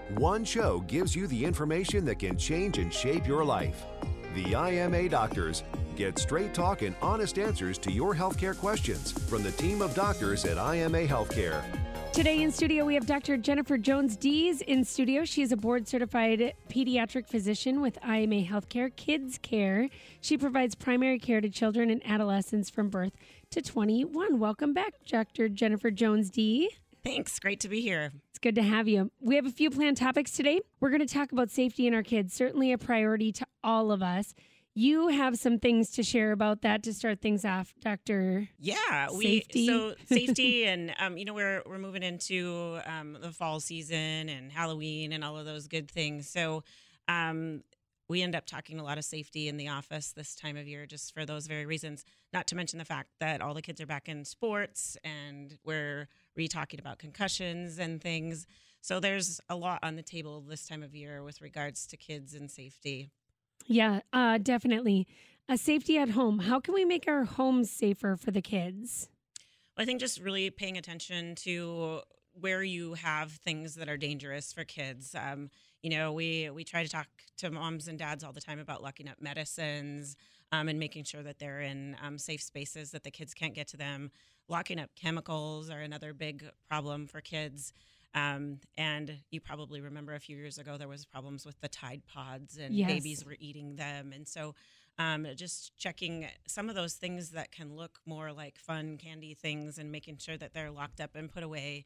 One show gives you the information that can change and shape your life. The IMA Doctors get straight talk and honest answers to your healthcare questions from the team of doctors at IMA Healthcare. Today in studio, we have Dr. Jennifer Jones-Dees in studio. She is a board-certified pediatric physician with IMA Healthcare Kids Care. She provides primary care to children and adolescents from birth to 21. Welcome back, Dr. Jennifer Jones-Dees. Thanks. Great to be here. It's good to have you. We have a few planned topics today. We're going to talk about safety in our kids, certainly a priority to all of us. You have some things to share about that to start things off, Dr. Safety and we're moving into the fall season and Halloween and all of those good things. So we end up talking a lot of safety in the office this time of year, just for those very reasons. Not to mention the fact that all the kids are back in sports and we're re-talking about concussions and things. So there's a lot on the table this time of year with regards to kids and safety. Yeah, definitely. Safety at home. How can we make our homes safer for the kids? Well, I think just really paying attention to where you have things that are dangerous for kids. We try to talk to moms and dads all the time about locking up medicines and making sure that they're in safe spaces that the kids can't get to them. Locking up chemicals are another big problem for kids. And you probably remember a few years ago, there was problems with the Tide Pods and Yes. babies were eating them. And so just checking some of those things that can look more like fun candy things and making sure that they're locked up and put away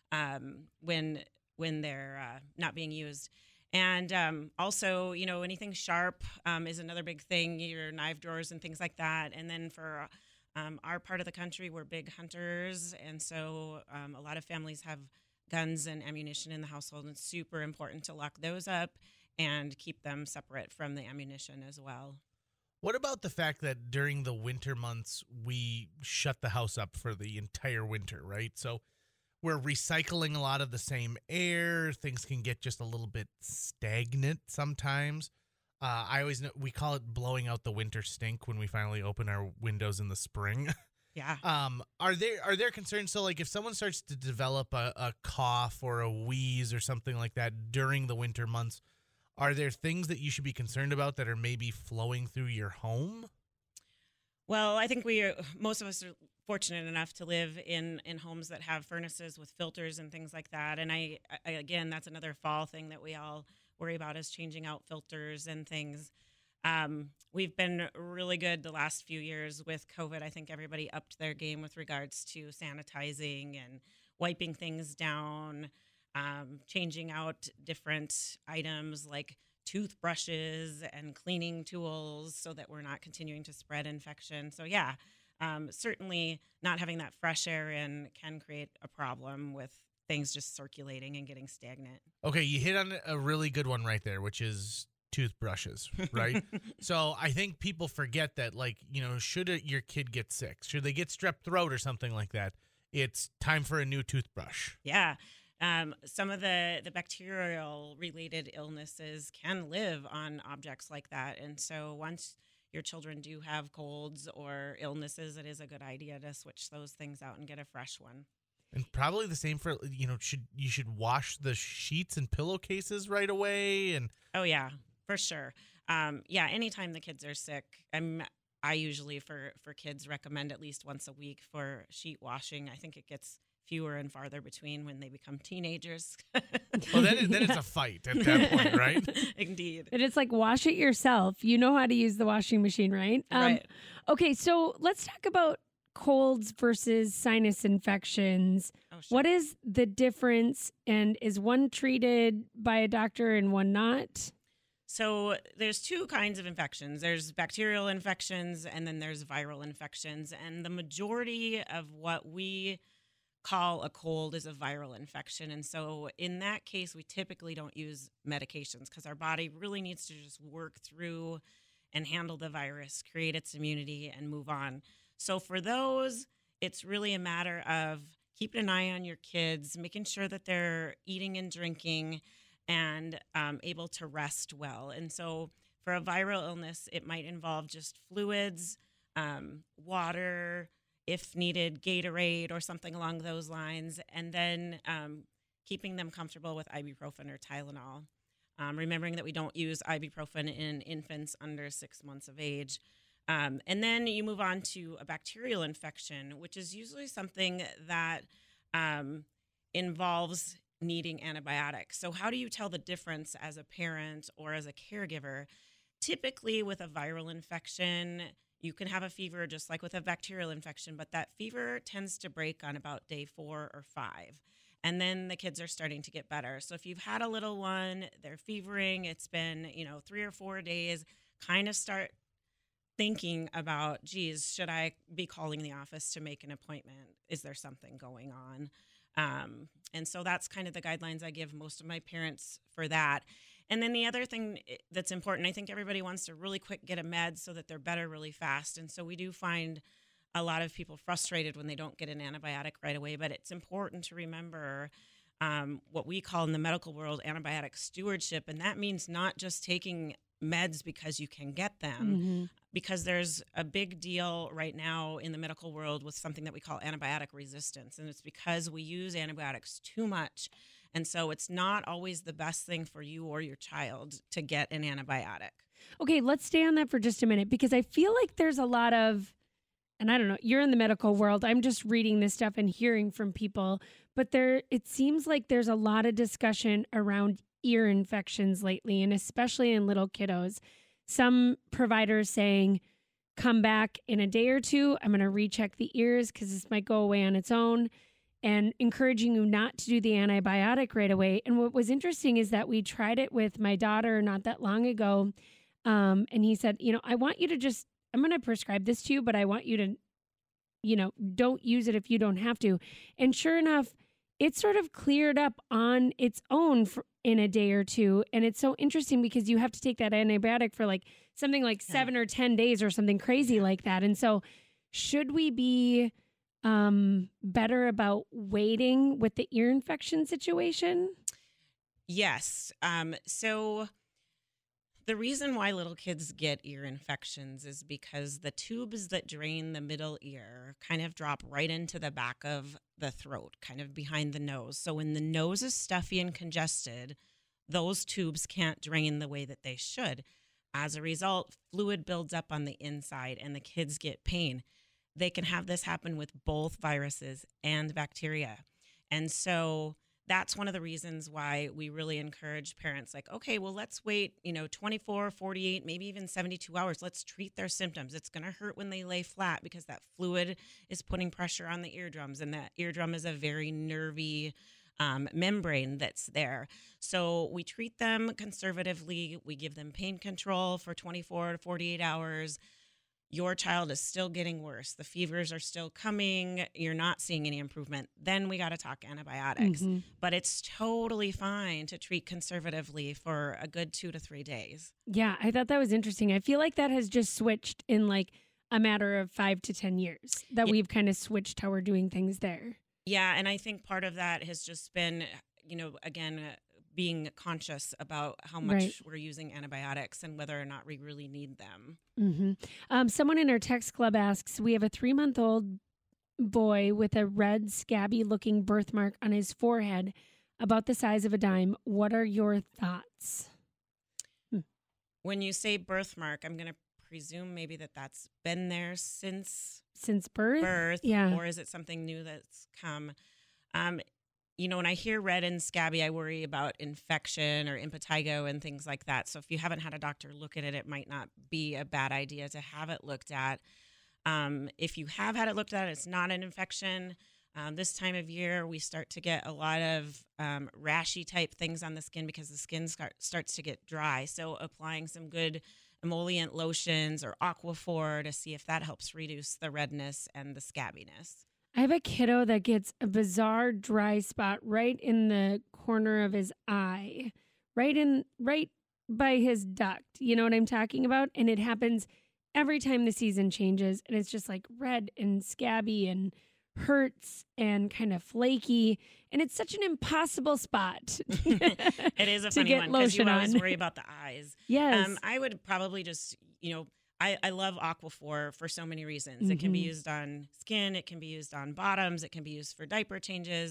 when they're not being used. And also, anything sharp is another big thing, your knife drawers and things like that. And then for our part of the country, we're big hunters. And so a lot of families have guns and ammunition in the household, and it's super important to lock those up and keep them separate from the ammunition as well. What about the fact that during the winter months, we shut the house up for the entire winter, right? So we're recycling a lot of the same air. Things can get just a little bit stagnant sometimes. I always know we call it blowing out the winter stink when we finally open our windows in the spring. Yeah. Are there concerns? So, like, if someone starts to develop a cough or a wheeze or something like that during the winter months, are there things that you should be concerned about that are maybe flowing through your home? Well, I think most of us are fortunate enough to live in homes that have furnaces with filters and things like that. And I again, that's another fall thing that we all worry about, is changing out filters and things. We've been really good the last few years with COVID. I think everybody upped their game with regards to sanitizing and wiping things down, changing out different items like toothbrushes and cleaning tools so that we're not continuing to spread infection. So yeah, certainly not having that fresh air in can create a problem with things just circulating and getting stagnant. Okay, you hit on a really good one right there, which is toothbrushes, right? So I think people forget that, should your kid get sick, should they get strep throat or something like that, it's time for a new toothbrush. Yeah. Some of the bacterial related illnesses can live on objects like that. And so once your children do have colds or illnesses, it is a good idea to switch those things out and get a fresh one. And probably the same for, you should wash the sheets and pillowcases right away. And oh, yeah. For sure. Anytime the kids are sick, I usually for kids recommend at least once a week for sheet washing. I think it gets fewer and farther between when they become teenagers. Well, then it's a fight at that point, right? Indeed. And it's like, wash it yourself. You know how to use the washing machine, right? Right. Okay, so let's talk about colds versus sinus infections. Oh, sure. What is the difference, and is one treated by a doctor and one not? So there's two kinds of infections. There's bacterial infections and then there's viral infections. And the majority of what we call a cold is a viral infection. And so in that case, we typically don't use medications because our body really needs to just work through and handle the virus, create its immunity, and move on. So for those, it's really a matter of keeping an eye on your kids, making sure that they're eating and drinking and able to rest well. And so for a viral illness, it might involve just fluids, water, if needed, Gatorade or something along those lines, and then keeping them comfortable with ibuprofen or Tylenol. Remembering that we don't use ibuprofen in infants under 6 months of age. And then you move on to a bacterial infection, which is usually something that involves needing antibiotics. So how do you tell the difference as a parent or as a caregiver? Typically with a viral infection, you can have a fever just like with a bacterial infection, but that fever tends to break on about day 4 or 5. And then the kids are starting to get better. So if you've had a little one, they're fevering, it's been, 3 or 4 days, kind of start thinking about, geez, should I be calling the office to make an appointment? Is there something going on? And so that's kind of the guidelines I give most of my parents for that. And then the other thing that's important, I think everybody wants to really quick get a med so that they're better really fast. And so we do find a lot of people frustrated when they don't get an antibiotic right away. But it's important to remember what we call in the medical world antibiotic stewardship. And that means not just taking meds because you can get them, because there's a big deal right now in the medical world with something that we call antibiotic resistance. And it's because we use antibiotics too much. And so it's not always the best thing for you or your child to get an antibiotic. Okay, let's stay on that for just a minute, because I feel like there's a lot of, and I don't know, you're in the medical world. I'm just reading this stuff and hearing from people, but it seems like there's a lot of discussion around ear infections lately, and especially in little kiddos. Some providers saying, come back in a day or two, I'm going to recheck the ears because this might go away on its own, and encouraging you not to do the antibiotic right away. And what was interesting is that we tried it with my daughter not that long ago, and he said, I want you to just, I'm going to prescribe this to you, but I want you to, don't use it if you don't have to. And sure enough, it sort of cleared up on its own in a day or two. And it's so interesting because you have to take that antibiotic for something like 7 or 10 days or something crazy like that. And so should we be better about waiting with the ear infection situation? Yes. So the reason why little kids get ear infections is because the tubes that drain the middle ear kind of drop right into the back of the throat, kind of behind the nose. So when the nose is stuffy and congested, those tubes can't drain the way that they should. As a result, fluid builds up on the inside and the kids get pain. They can have this happen with both viruses and bacteria. And so that's one of the reasons why we really encourage parents okay, well, let's wait, 24, 48, maybe even 72 hours. Let's treat their symptoms. It's going to hurt when they lay flat because that fluid is putting pressure on the eardrums, and that eardrum is a very nervy membrane that's there. So we treat them conservatively. We give them pain control for 24 to 48 hours. Your child is still getting worse. The fevers are still coming. You're not seeing any improvement. Then we got to talk antibiotics. But it's totally fine to treat conservatively for a good 2 to 3 days. Yeah, I thought that was interesting. I feel like that has just switched in a matter of 5 to 10 years, that we've kind of switched how we're doing things there. Yeah, and I think part of that has just been, again, being conscious about how much we're using antibiotics and whether or not we really need them. Someone in our text club asks, we have a 3-month-old boy with a red scabby looking birthmark on his forehead about the size of a dime. What are your thoughts? When you say birthmark, I'm going to presume maybe that's been there since birth. Yeah. Or is it something new that's come? When I hear red and scabby, I worry about infection or impetigo and things like that. So if you haven't had a doctor look at it, it might not be a bad idea to have it looked at. If you have had it looked at, it's not an infection. This time of year, we start to get a lot of rashy type things on the skin because the skin starts to get dry. So applying some good emollient lotions or Aquaphor to see if that helps reduce the redness and the scabbiness. I have a kiddo that gets a bizarre dry spot right in the corner of his eye, right by his duct. You know what I'm talking about? And it happens every time the season changes. And it's just red and scabby and hurts and kind of flaky. And it's such an impossible spot. It is a funny one because you always worry about the eyes. Yes. I would probably just, I love Aquaphor for so many reasons. It can be used on skin. It can be used on bottoms. It can be used for diaper changes.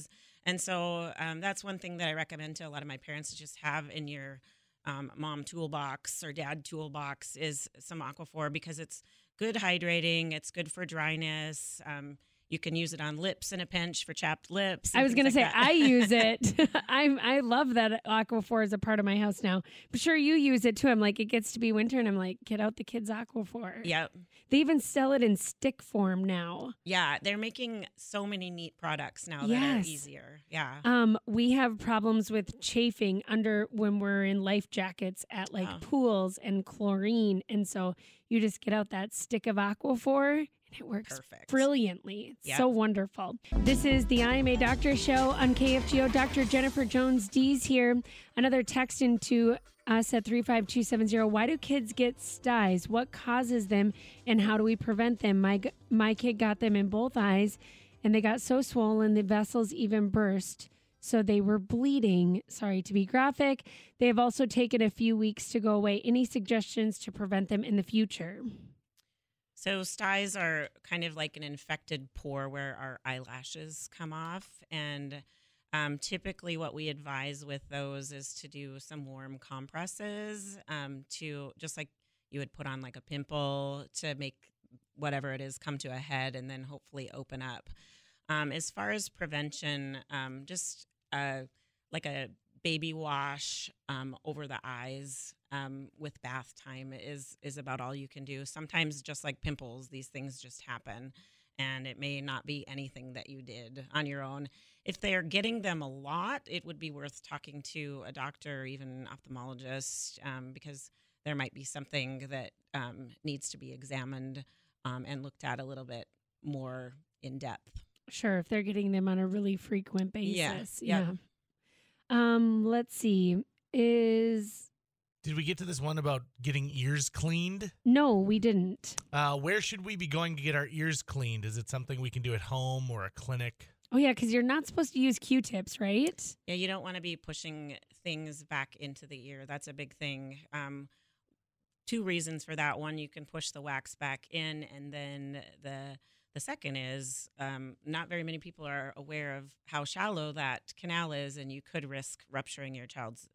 And so that's one thing that I recommend to a lot of my parents to just have in your mom toolbox or dad toolbox is some Aquaphor, because it's good hydrating. It's good for dryness. You can use it on lips in a pinch for chapped lips. I was going to say, that. I use it. I love that Aquaphor is a part of my house now. I'm sure you use it too. I'm like, it gets to be winter and I'm like, get out the kids' Aquaphor. Yep. They even sell it in stick form now. Yeah, they're making so many neat products now that are easier. Yeah. We have problems with chafing when we're in life jackets at pools and chlorine. And so you just get out that stick of Aquaphor and it works brilliantly. It's so wonderful. This is the IMA Doctor Show on KFGO. Dr. Jennifer Jones-Dees here. Another text into us at 35270. Why do kids get styes? What causes them and how do we prevent them? My kid got them in both eyes and they got so swollen the vessels even burst. So they were bleeding. Sorry to be graphic. They have also taken a few weeks to go away. Any suggestions to prevent them in the future? So styes are kind of like an infected pore where our eyelashes come off. And typically what we advise with those is to do some warm compresses to just like you would put on like a pimple to make whatever it is come to a head and then hopefully open up. As far as prevention, just like a baby wash over the eyes with bath time is about all you can do. Sometimes just like pimples, these things just happen and it may not be anything that you did on your own. If they're getting them a lot, it would be worth talking to a doctor or even ophthalmologist because there might be something that needs to be examined and looked at a little bit more in depth. Sure, if they're getting them on a really frequent basis. Yeah. Let's see. Did we get to this one about getting ears cleaned? No, we didn't. Where should we be going to get our ears cleaned? Is it something we can do at home or a clinic? Oh, yeah, because you're not supposed to use Q-tips, right? Yeah, you don't want to be pushing things back into the ear. That's a big thing. Two reasons for that. One, you can push the wax back in, and then the second is not very many people are aware of how shallow that canal is, and you could risk rupturing your child's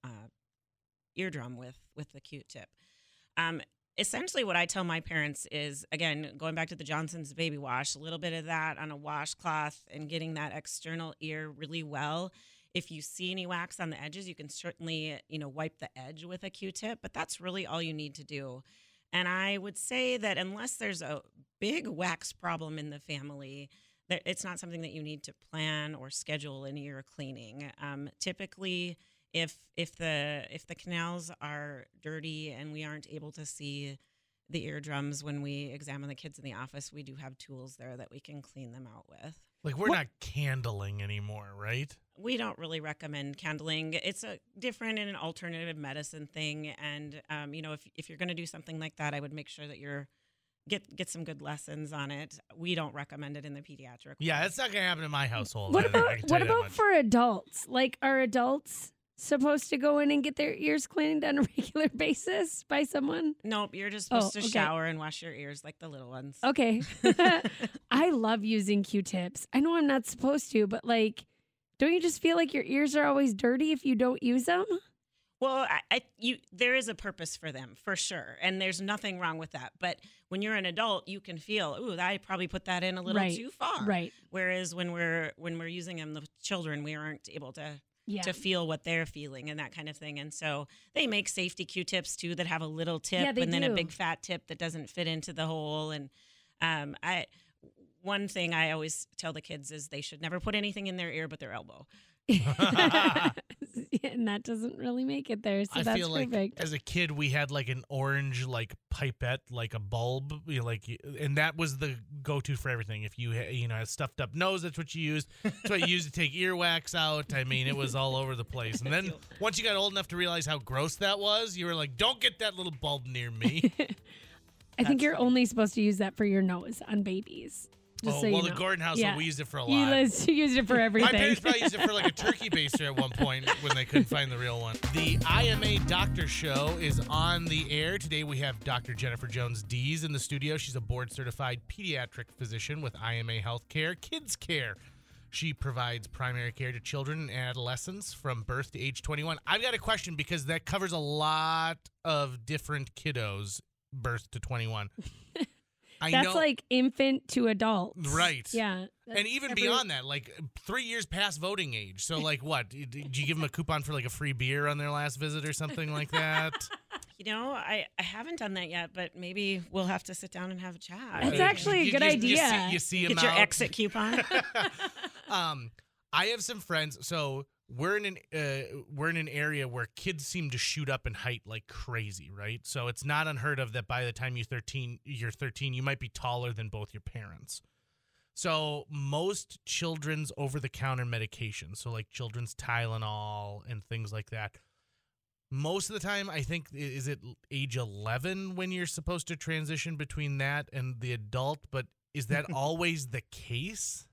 eardrum with the Q-tip. Essentially what I tell my parents is, again, going back to the Johnson's baby wash, a little bit of that on a washcloth and getting that external ear really well. If you see any wax on the edges, you can certainly, wipe the edge with a Q-tip, but that's really all you need to do. And I would say that unless there's a big wax problem in the family, it's not something that you need to plan or schedule in ear cleaning. Typically, if the canals are dirty and we aren't able to see the eardrums when we examine the kids in the office, we do have tools there that we can clean them out with. Like we're not candling anymore, right? We don't really recommend candling. It's a different and an alternative medicine thing. And, if you're going to do something like that, I would make sure that you're get some good lessons on it. We don't recommend it in the pediatric. Yeah, it's not going to happen in my household. What about for adults? Like, are adults supposed to go in and get their ears cleaned on a regular basis by someone? Nope, you're just supposed to shower and wash your ears like the little ones. Okay. I love using Q-tips. I know I'm not supposed to, but don't you just feel like your ears are always dirty if you don't use them? Well, there is a purpose for them, for sure, and there's nothing wrong with that. But when you're an adult, you can feel, ooh, I probably put that in a little too far. Right. Whereas when we're using them, the children, we aren't able to feel what they're feeling and that kind of thing. And so they make safety Q-tips too that have a little tip and then a big fat tip that doesn't fit into the hole. And one thing I always tell the kids is they should never put anything in their ear but their elbow. And that doesn't really make it there, so that's perfect. Like as a kid we had like an orange pipette, like a bulb, and that was the go-to for everything. If you had a stuffed up nose, that's what you used. That's what you used to take earwax out. I mean, it was all over the place. And then once you got old enough to realize how gross that was, you were like, don't get that little bulb near me. I think you're only supposed to use that for your nose on babies. The Gordon household, we used it for a lot. You used it for everything. My parents probably used it for like a turkey baster at one point when they couldn't find the real one. The IMA Doctor Show is on the air. Today we have Dr. Jennifer Jones-Dees in the studio. She's a board-certified pediatric physician with IMA Healthcare Kids Care. She provides primary care to children and adolescents from birth to age 21. I've got a question because that covers a lot of different kiddos, birth to 21. That's like infant to adult. Right. Yeah. And even beyond that, like 3 years past voting age. So like what? Did you give them a coupon for like a free beer on their last visit or something like that? I haven't done that yet, but maybe we'll have to sit down and have a chat. That's actually a good idea. You see them Get your out. exit coupon. I have some friends. So we're in an area where kids seem to shoot up in height like crazy, right? So it's not unheard of that by the time you're 13, you might be taller than both your parents. So most children's over-the-counter medication, so like children's Tylenol and things like that, most of the time, I think, is it age 11 when you're supposed to transition between that and the adult? But is that always the case?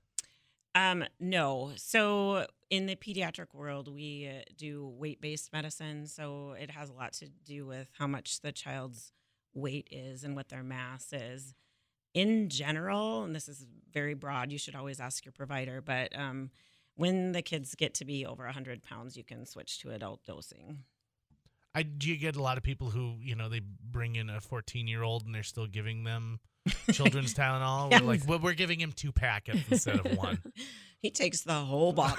No. So in the pediatric world, we do weight-based medicine. So it has a lot to do with how much the child's weight is and what their mass is. In general, and this is very broad, you should always ask your provider, but when the kids get to be over 100 pounds, you can switch to adult dosing. Do you get a lot of people who, they bring in a 14-year-old and they're still giving them children's Tylenol? Yeah. We're like, well, we're giving him 2 packets instead of 1. He takes the whole bottle.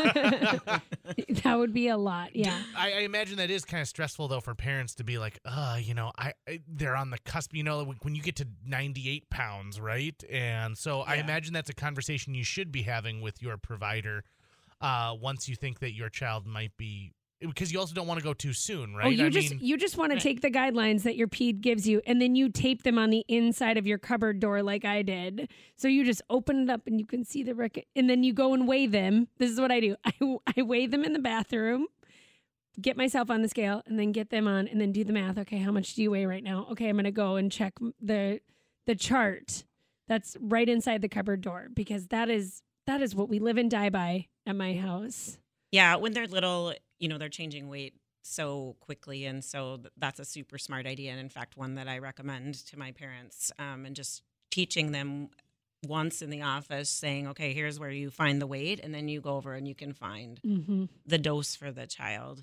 That would be a lot, yeah. I imagine that is kind of stressful, though, for parents to be like, they're on the cusp, when you get to 98 pounds, right? And so I imagine that's a conversation you should be having with your provider once you think that your child might be, because you also don't want to go too soon, right? Oh, you just want to take the guidelines that your ped gives you, and then you tape them on the inside of your cupboard door like I did. So you just open it up and you can see the record, and then you go and weigh them. This is what I do. I weigh them in the bathroom, get myself on the scale, and then get them on, and then do the math. Okay, how much do you weigh right now? Okay, I'm going to go and check the chart that's right inside the cupboard door, because that is what we live and die by at my house. Yeah, when they're little, they're changing weight so quickly. And so that's a super smart idea. And in fact, one that I recommend to my parents, and just teaching them once in the office, saying, okay, here's where you find the weight. And then you go over and you can find the dose for the child.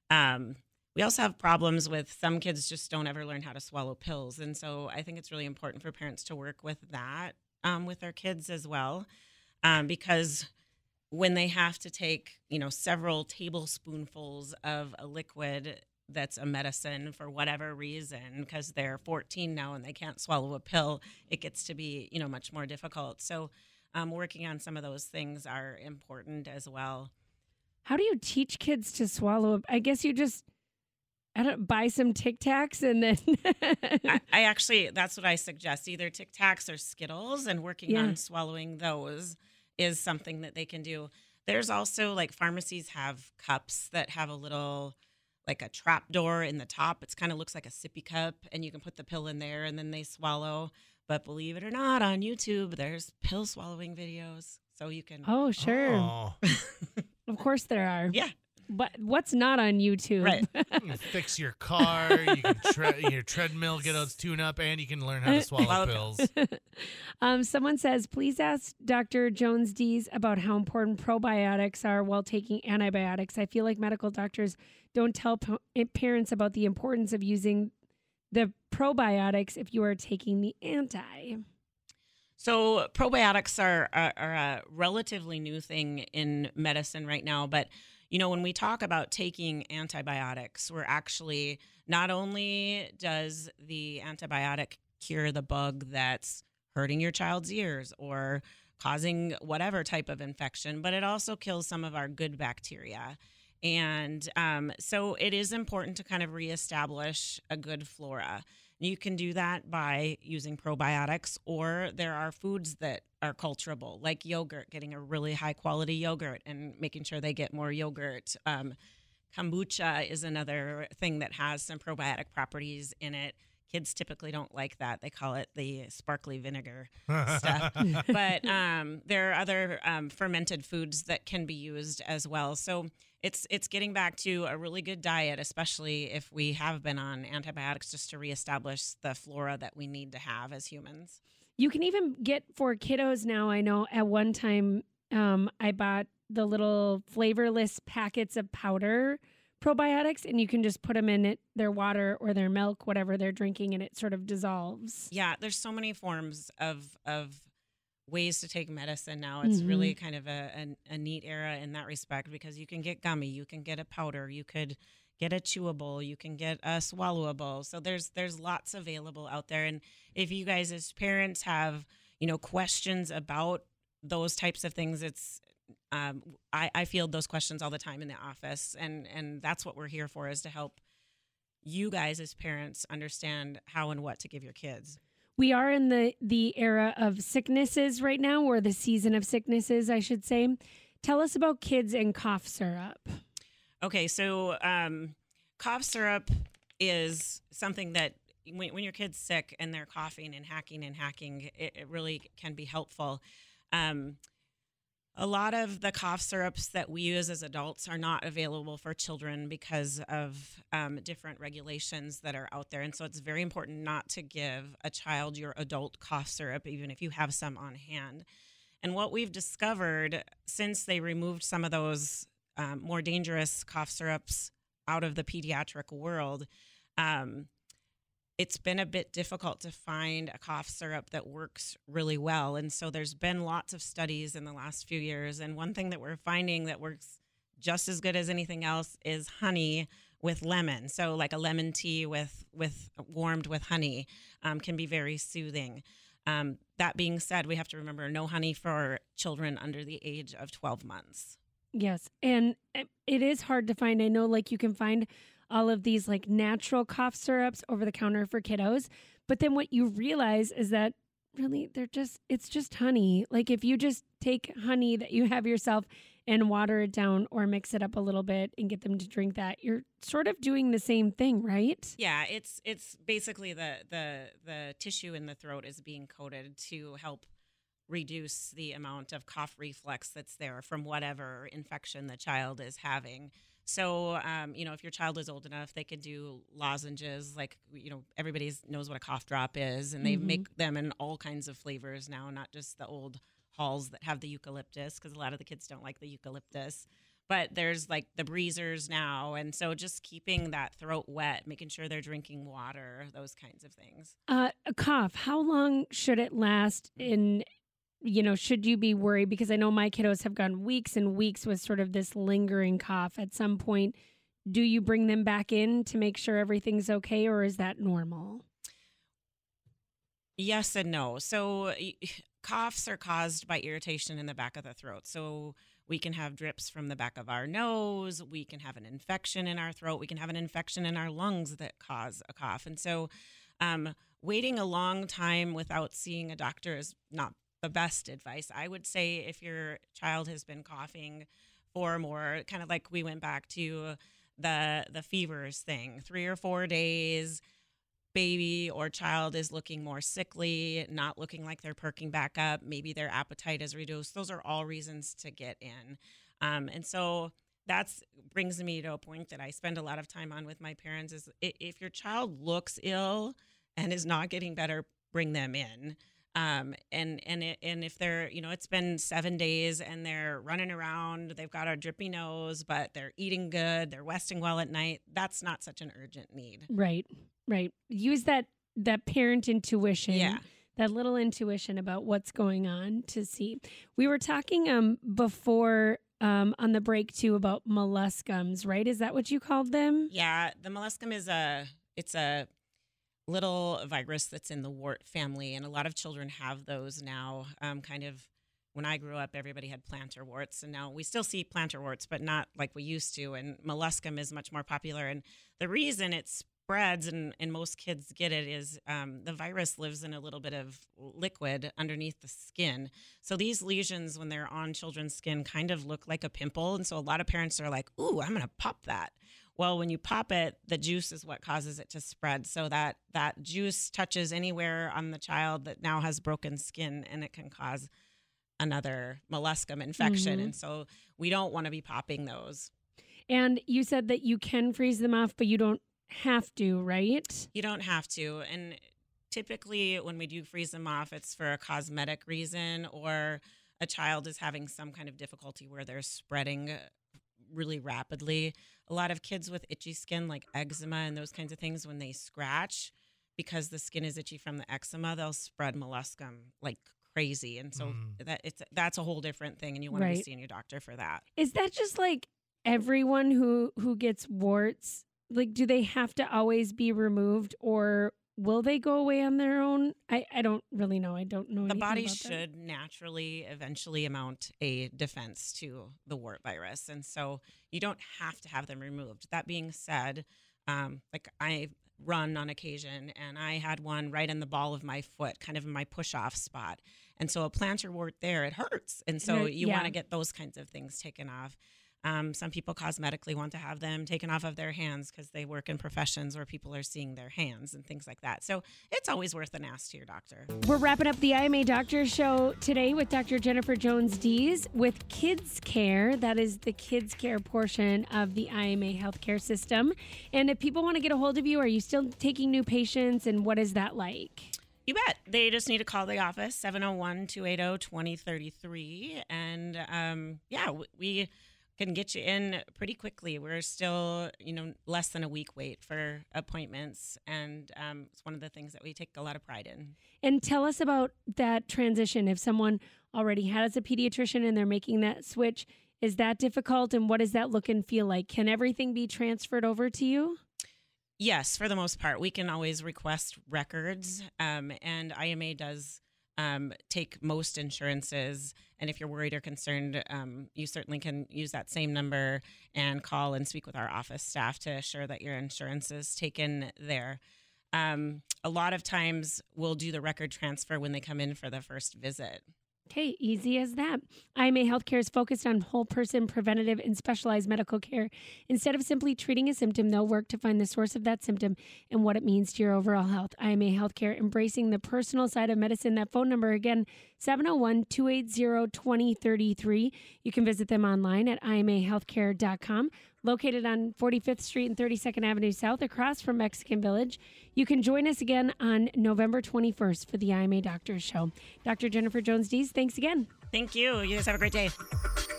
We also have problems with some kids just don't ever learn how to swallow pills. And so I think it's really important for parents to work with that with their kids as well, because when they have to take, several tablespoonfuls of a liquid that's a medicine for whatever reason, because they're 14 now and they can't swallow a pill, it gets to be, much more difficult. So working on some of those things are important as well. How do you teach kids to swallow? I guess you just buy some Tic Tacs and then... I actually, that's what I suggest, either Tic Tacs or Skittles, and working on swallowing those is something that they can do. There's also, like, pharmacies have cups that have a little, like a trap door in the top. It's kind of looks like a sippy cup, and you can put the pill in there and then they swallow. But believe it or not, on YouTube, there's pill swallowing videos. So you can... Oh, sure. Oh. Of course there are. Yeah. But what's not on YouTube? Right. You can fix your car, you can your treadmill, get its tune up, and you can learn how to swallow pills. Someone says, please ask Dr. Jones-Dees about how important probiotics are while taking antibiotics. I feel like medical doctors don't tell parents about the importance of using the probiotics if you are taking the anti. So probiotics are a relatively new thing in medicine right now, but when we talk about taking antibiotics, we're actually, not only does the antibiotic cure the bug that's hurting your child's ears or causing whatever type of infection, but it also kills some of our good bacteria. And so it is important to kind of reestablish a good flora. You can do that by using probiotics, or there are foods that are culturable, like yogurt, getting a really high quality yogurt and making sure they get more yogurt. Kombucha is another thing that has some probiotic properties in it. Kids typically don't like that. They call it the sparkly vinegar stuff. But there are other fermented foods that can be used as well. So it's getting back to a really good diet, especially if we have been on antibiotics, just to reestablish the flora that we need to have as humans. You can even get for kiddos now. I know at one time I bought the little flavorless packets of powder probiotics, and you can just put them in their water or their milk, whatever they're drinking, and it sort of dissolves. Yeah, there's so many forms of ways to take medicine now. It's really kind of a neat era in that respect, because you can get gummy, you can get a powder, you could get a chewable, you can get a swallowable. So there's lots available out there. And if you guys as parents have, questions about those types of things, it's I field those questions all the time in the office, and that's what we're here for, is to help you guys as parents understand how and what to give your kids. We are in the era of sicknesses right now, or the season of sicknesses, I should say. Tell us about kids and cough syrup. Okay, so cough syrup is something that when your kid's sick and they're coughing and hacking, it really can be helpful. A lot of the cough syrups that we use as adults are not available for children because of different regulations that are out there. And so it's very important not to give a child your adult cough syrup, even if you have some on hand. And what we've discovered since they removed some of those more dangerous cough syrups out of the pediatric world, it's been a bit difficult to find a cough syrup that works really well. And so there's been lots of studies in the last few years. And one thing that we're finding that works just as good as anything else is honey with lemon. So like a lemon tea with warmed with honey can be very soothing. That being said, we have to remember no honey for children under the age of 12 months. Yes. And it is hard to find. I know like you can find all of these like natural cough syrups over the counter for kiddos. But then what you realize is that really it's just honey. Like if you just take honey that you have yourself and water it down or mix it up a little bit and get them to drink that, you're sort of doing the same thing, right? Yeah, it's basically the tissue in the throat is being coated to help reduce the amount of cough reflex that's there from whatever infection the child is having. So, if your child is old enough, they could do lozenges, like, everybody knows what a cough drop is, and they make them in all kinds of flavors now, not just the old Halls that have the eucalyptus, because a lot of the kids don't like the eucalyptus. But there's like the breezers now. And so just keeping that throat wet, making sure they're drinking water, those kinds of things. A cough, how long should it last in... should you be worried? Because I know my kiddos have gone weeks and weeks with sort of this lingering cough. At some point, do you bring them back in to make sure everything's okay, or is that normal? Yes and no. So coughs are caused by irritation in the back of the throat. So we can have drips from the back of our nose. We can have an infection in our throat. We can have an infection in our lungs that cause a cough. And so waiting a long time without seeing a doctor is not the best advice. I would say if your child has been coughing for more, kind of like we went back to the fevers thing, 3 or 4 days, baby or child is looking more sickly, not looking like they're perking back up, maybe their appetite is reduced. Those are all reasons to get in. And so that brings me to a point that I spend a lot of time on with my parents is if your child looks ill and is not getting better, bring them in. And if they're, it's been 7 days and they're running around, they've got a drippy nose, but they're eating good, they're resting well at night, that's not such an urgent need. Right. Use that parent intuition. Yeah. That little intuition about what's going on to see. We were talking before on the break too about molluscums, right? Is that what you called them? Yeah. The molluscum is it's a little virus that's in the wart family, and a lot of children have those now. Kind of when I grew up, everybody had plantar warts, and now we still see plantar warts, but not like we used to. And molluscum is much more popular, and the reason it spreads and most kids get it is the virus lives in a little bit of liquid underneath the skin. So these lesions, when they're on children's skin, kind of look like a pimple, and so a lot of parents are like, "Ooh, I'm going to pop that." Well, when you pop it, the juice is what causes it to spread. So that juice touches anywhere on the child that now has broken skin, and it can cause another molluscum infection. Mm-hmm. And so we don't want to be popping those. And you said that you can freeze them off, but you don't have to, right? You don't have to. And typically when we do freeze them off, it's for a cosmetic reason or a child is having some kind of difficulty where they're spreading really rapidly. A lot of kids with itchy skin, like eczema and those kinds of things, when they scratch, because the skin is itchy from the eczema, they'll spread molluscum like crazy. And so that's a whole different thing, and you want to be seeing your doctor for that. Is that just like everyone who gets warts? Like, do they have to always be removed, or will they go away on their own? I don't really know. I don't know. The body should naturally eventually mount a defense to the wart virus. And so you don't have to have them removed. That being said, like I run on occasion, and I had one right in the ball of my foot, kind of in my push-off spot. And so a plantar wart there, it hurts. And so you want to get those kinds of things taken off. Some people cosmetically want to have them taken off of their hands because they work in professions where people are seeing their hands and things like that. So it's always worth an ask to your doctor. We're wrapping up the IMA Doctor Show today with Dr. Jennifer Jones-Dees with Kids Care. That is the Kids Care portion of the IMA healthcare system. And if people want to get a hold of you, are you still taking new patients, and what is that like? You bet. They just need to call the office, 701-280-2033. And we can get you in pretty quickly. We're still, less than a week wait for appointments. And it's one of the things that we take a lot of pride in. And tell us about that transition. If someone already has a pediatrician and they're making that switch, is that difficult? And what does that look and feel like? Can everything be transferred over to you? Yes, for the most part. We can always request records, and IMA does take most insurances. And if you're worried or concerned, you certainly can use that same number and call and speak with our office staff to assure that your insurance is taken there. A lot of times we'll do the record transfer when they come in for the first visit. Okay, easy as that. IMA Healthcare is focused on whole person, preventative, and specialized medical care. Instead of simply treating a symptom, they'll work to find the source of that symptom and what it means to your overall health. IMA Healthcare, embracing the personal side of medicine. That phone number again, 701-280-2033. You can visit them online at imahealthcare.com. Located on 45th Street and 32nd Avenue South, across from Mexican Village. You can join us again on November 21st for the IMA Doctors Show. Dr. Jennifer Jones-Dees, thanks again. Thank you. You guys have a great day.